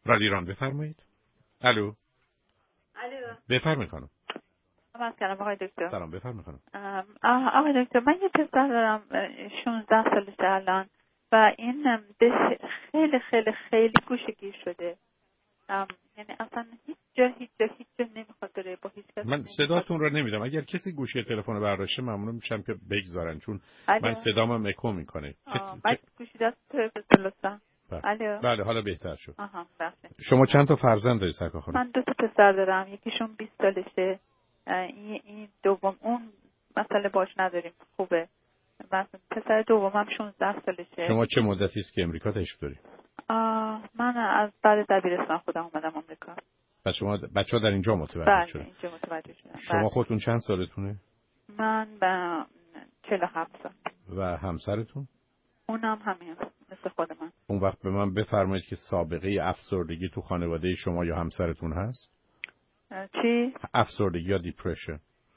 رادیو ایران بفرمایید. الو. بفرمایید خانم. سلام آقای دکتر. سلام بفرمایید خانم. آقای دکتر من یه پسر دارم 16 سالشه الان و این خیلی خیلی خیلی گوشگیر شده. یعنی اصلا هیچ جا نمیخواد بره با هیچ کس. من صداتون رو نمیدم. اگر کسی گوشی تلفن برداشته ممنون میشم که بگذارن چون من صدامم اکو میکنه. من گوشی دست لطفا. بله حالا بهتر شد. بله. شما چند تا فرزند دارید سرکار خانم؟ من 2 تا پسر دارم، یکیشون 20 سالشه. این دوم اون مسئله باش نداریم، خوبه. مثلا پسر دومم 16 سالشه. شما چه مدتی است که امریکا تشریف دارید؟ من از بعد دبیرستان خودم اومدم آمریکا. پس شما بچه‌ها در اینجا متولد شدن؟ بله اینجا متولد شدن. شما خودتون چند سالتونه؟ من به 47 سال. و همسرتون؟ اونم همین مثل خود من. اون وقت به من بفرمایید که سابقه افسردگی تو خانواده شما یا همسرتون هست؟ چی؟ افسردگی یا دیپرشن؟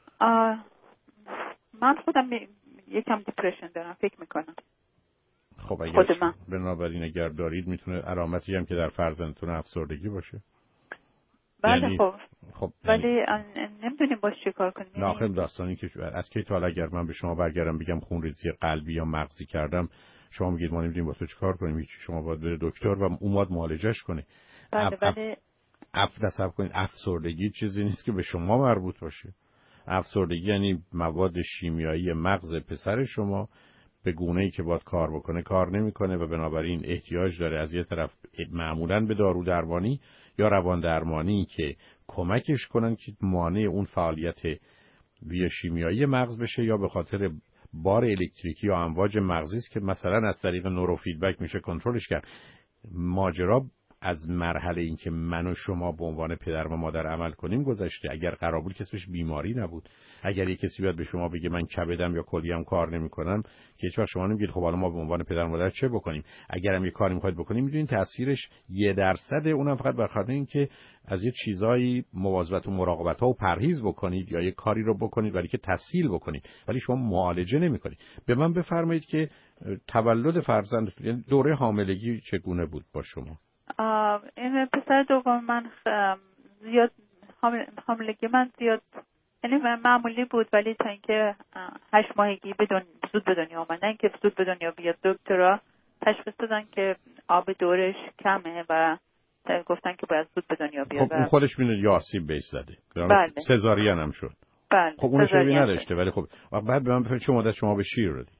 من خودم یکم دیپرشن دارم فکر میکنم. خب اگر بنابراین اگر دارید میتونه علامتی هم که در فرزندتون افسردگی باشه. بله یعنی خب ولی نمیدونیم باش چی کار کنیم. ناخن داستانی که از کی تا حالا اگر من به شما برگردم بگم خونریزی قلبی یا مغزی کردم شما میگید ما نمیدونیم واسه چی کار کنیم، شما باید بره دکتر و اون باید معالجهش کنه. بله تصور کنید افسردگی چیزی نیست که به شما مربوط باشه. افسردگی یعنی مواد شیمیایی مغز پسر شما به گونه‌ای که باید کار بکنه کار نمی‌کنه و بنابراین احتیاج داره از یه طرف معمولاً به دارو درمانی یا روان درمانی که کمکش کنن که مانع اون فعالیت بیوشیمیایی مغز بشه، یا به خاطر بار الکتریکی یا امواج مغزی است که مثلا از طریق نوروفیدبک میشه کنترلش کرد. ماجرا از مرحله این که من و شما به عنوان پدر و مادر عمل کنیم گذشته. اگر قرار بود کسیش بیماری نبود، اگر یک کسی بیاد به شما بگه من کبدم یا کلیه‌ام کار نمی‌کنم، که هیچ وقت شما نمیگید خب حالا ما به عنوان پدر و مادر چه بکنیم. اگرم یه کاری می‌خواید بکنیم می‌دونید تاثیرش 1% اونم فقط به خاطر اینکه از یه چیزایی مواظبت و مراقبت‌ها و پرهیز بکنید یا یه کاری رو بکنید ولی که تسهیل بکنید، ولی شما معالجه نمی‌کنید. به من بفرمایید که تولد فرزندتون، یعنی دوره حاملگی چگونه بود با شما؟ این پسر دوم من زیاد حاملگی من زیاد یعنی معمولی بود، ولی تا اینکه 8 ماهگی زود به دنیا آمد، نه اینکه زود به دنیا بیاد. دکترها تشخیص دادن که آب دورش کمه و گفتن که باید زود به دنیا بیاد. خب اون خودش میونه یا آسیب بهش زده. بله. سزارین هم شد. بله. خب اون شبیه نداشته، ولی خب بعد به من بفرمایید چه مدت شما به شیر دادید؟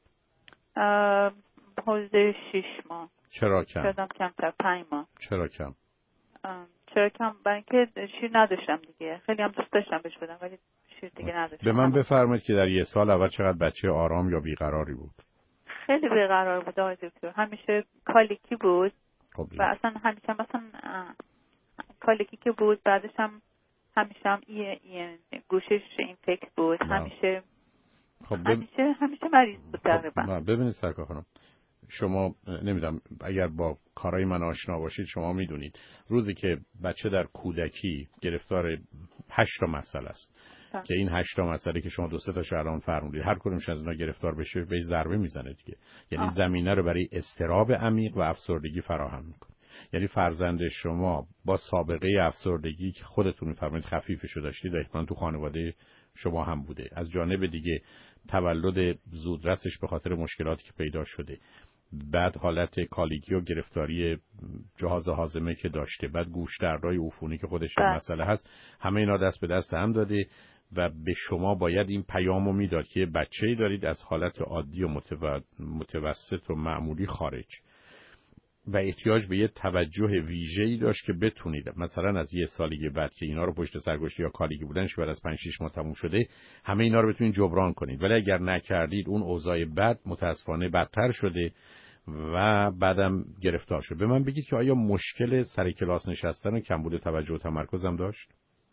حدود 6 ماه. چرا کم؟ شدم کمتر 5 ماه. چرا کم؟ چرا کم؟ برای اینکه شیر نداشتم دیگه. خیلی هم دوست داشتم بهش بدم ولی شیر دیگه نداشتم. به من بفرمایید که در 1 سال اول چقدر بچه آرام یا بیقراری بود؟ خیلی بیقرار بود آقای دکتر. همیشه کالیکی بود. خب و اصلا همیشه مثلا کالیکی که بود، بعدش هم همیشه هم گوشش اینفکت بود. همیشه خب همیشه مریض بود تقریبا. ببینید سرکار خانم، شما نمیدونم اگر با کارهای من آشنا باشید شما میدونید روزی که بچه در کودکی گرفتار 8 تا مسئله است که این 8 تا مسئله که شما 2-3 تاشو الان فرمودید هر کدومش از اینا گرفتار بشه به ضربه میزنه دیگه. یعنی زمینه رو برای اضطراب عمیق و افسردگی فراهم میکنه. یعنی فرزند شما با سابقه افسردگی که خودتون میفرمایید خفیفشو داشتید، احتمالاً تو خانواده شما هم بوده. از جانب دیگه تولد زودرسش به خاطر مشکلاتی که پیدا شده، بعد حالت کالیکی و گرفتاری جهاز هاضمه که داشته، بعد گوشدردهای عفونی که خودش مسئله هست، همه اینا دست به دست هم داده و به شما باید این پیامو میداد که بچه‌ای دارید از حالت عادی و متوسط و معمولی خارج و احتیاج به یه توجه ویژه‌ای داشت که بتونید مثلا از 1 سالگی بعد که اینا رو پشت سر گذاشته یا کالیکی بودنش بعد از 5-6 ماه تموم شده همه اینا رو بتونید جبران کنید. ولی اگر نکردید اون اوضاع بد متاسفانه بدتر شده و بعدم گرفتار شد. به من بگید که آیا مشکل سر کلاس نشستن و کمبود توجه و تمرکز هم داشت؟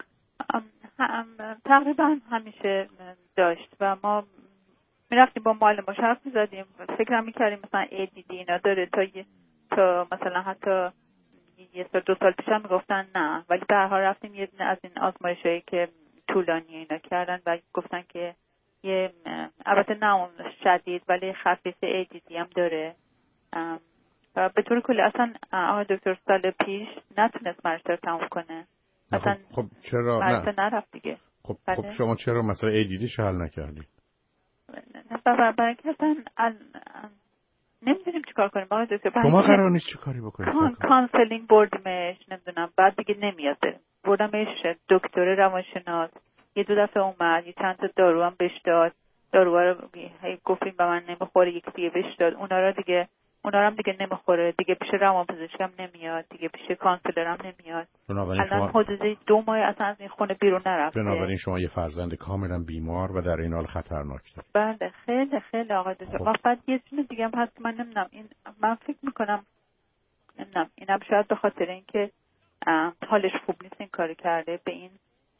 تقریبا همیشه داشت و ما میرفتیم با معلم‌ها حرف می‌زدیم، فکر می‌کردیم مثلا ADD اینا داره. تا مثلا حتی 1-2 سال پیش هم میگفتن نه، ولی به هر حال رفتیم یه از این آزمایشایی که طولانی اینا کردن و گفتن که البته نه اون شدید ولی خفیف ADD هم داره و به طور کلی اصلا آقای دکتر سال پیش نتونست ماستر تموم کنه. اصلا خب چرا ماستر نرفت دیگه. خب شما چرا مثلا ADDش حل نکردید؟ برای که اصلا نمیدونیم چیکار کنیم آقای دکتر. شما قرار نیست چی کاری بکنید؟ کانسلینگ بردیمش، نمیدونم، بعد دیگه نمیاد. بردمش دکتر روانشناس، یه 2 دفعه اومد، یه چند تا دارو هم بهش داد، داروها رو گفتیم به من نمیخوره، یکی دیگه بهش داد، اونا رو هم دیگه نمیخوره، دیگه پیش روانپزشکم نمیاد، دیگه پیش کانسلرم نمیاد. الان حدود 2 ماه اصلا از این خونه بیرون نرفته. بنابراین شما یه فرزند کاملا بیمار و در این حال خطرناک دارید. بله خیلی خیلی آقای دکتر. و بعد یه چیز دیگه هم هست که من نمیدونم، من فکر میکنم اینم شاید به خاطر اینکه حالش خوب نیست این کاری کرده به این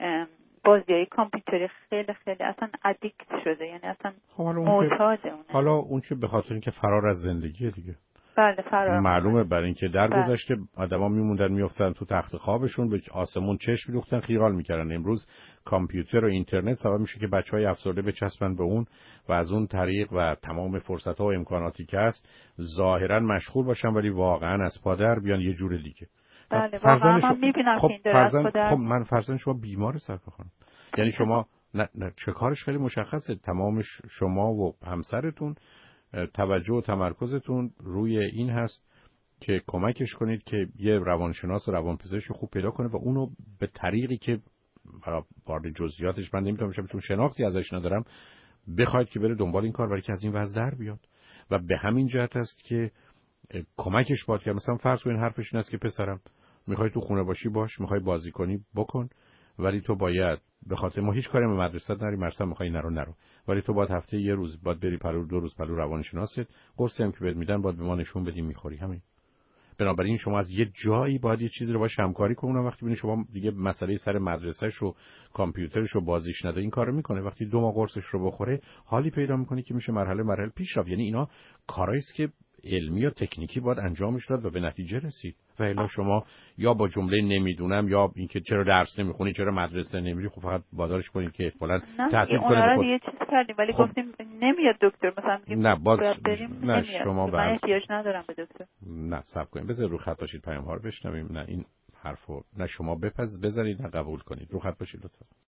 بازیای کامپیوتری، خیلی خیلی اصلا ادیکت شده، یعنی اصلا معتاده اونه. حالا اون که به خاطر اینکه فرار از زندگیه دیگه. بله فرار معلومه، برای اینکه در گذشته آدما میموندن میافتادن تو تخت خوابشون، به آسمون چشم می‌دوختن، خیال می‌کردن. امروز کامپیوتر و اینترنت سبب میشه که بچهای افسرده بچسبن به اون و از اون طریق و تمام فرصت‌ها و امکاناتی که هست ظاهراً مشغول باشن ولی واقعاً از پا در بیان یه جور دیگه. بله واقعا من می‌بینم که این داره از پا در. خب من فرزند شما بیمار سرکار خانم، یعنی شما نه چه کارش خیلی مشخصه، تمامش شما و همسرتون توجه و تمرکزتون روی این هست که کمکش کنید که یه روانشناس و روانپزشک خوب پیدا کنه و اونو به طریقی که وارد جزئیاتش من نمیتونم بشم چون شناختی ازش ندارم، بخواید که بره دنبال این کار برای که از این وضع در بیاد. و به همین جهت است که کمکش باید که مثلا فرض کنین حرفش این است که پسرم میخوای تو خونه باشی باش، میخوای بازی کنی بکن، ولی تو باید به خاطر ما هیچ کاری به مدرسه نری، مرسم میخوای نرو، ولی تو باید هفته یه روز باید بری 2 روز پلو روانشناست، قرصی هم که بهت میدن باید به ما نشون بدی میخوری. همین. بنابراین شما از یه جایی باید یه چیزی رو باش همکاری کنید. وقتی ببینید شما دیگه مسئله سر مدرسه‌ش و کامپیوترش و بازیش نده، این کارو میکنه، وقتی 2 ماه قرصش رو بخوره حالی پیدا میکنه که میشه مرحله پیش رفت. یعنی اینا کارایی است که علمی و تکنیکی باید انجامش داد و به نتیجه رسید. و الا شما یا با جمله نمیدونم یا اینکه چرا درس نمیخونی، چرا مدرسه نمیری، خب فقط وادارش کنید که فلان تعطیل کنه. نه یه چیز کردیم ولی گفتیم نمیاد دکتر، مثلا نه باز نه شما من احتیاج ندارم به دکتر. نه صبر کنید، بذار رو خط باشید پیام ها رو بشنویم. نه این حرفو نه شما بزنید نه قبول کنید. رو خط باشید لطفا.